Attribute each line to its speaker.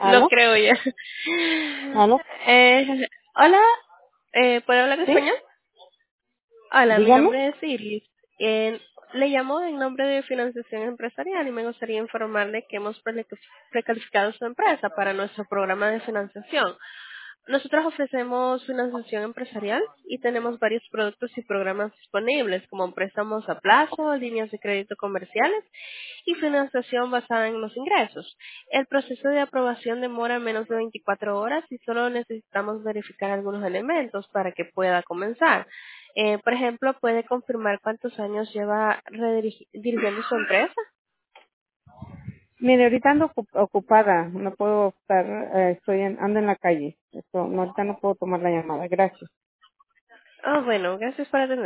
Speaker 1: Lo
Speaker 2: ¿Aló?
Speaker 1: creo ya.
Speaker 2: ¿Aló?
Speaker 1: Hola, ¿puedo hablar
Speaker 2: ¿Sí?
Speaker 1: español? Hola, mi
Speaker 2: Dígame.
Speaker 1: nombre es Iris. Le llamo en nombre de Financiación Empresarial y me gustaría informarle que hemos precalificado su empresa para nuestro programa de financiación. Nosotros ofrecemos financiación empresarial y tenemos varios productos y programas disponibles, como préstamos a plazo, líneas de crédito comerciales y financiación basada en los ingresos. El proceso de aprobación demora menos de 24 horas y solo necesitamos verificar algunos elementos para que pueda comenzar. Por ejemplo, ¿puede confirmar cuántos años lleva dirigiendo su empresa?
Speaker 2: Mire, ahorita ando ocupada. No puedo estar, ando en la calle. Ahorita no puedo tomar la llamada. Gracias.
Speaker 1: Ah, bueno, gracias por atender.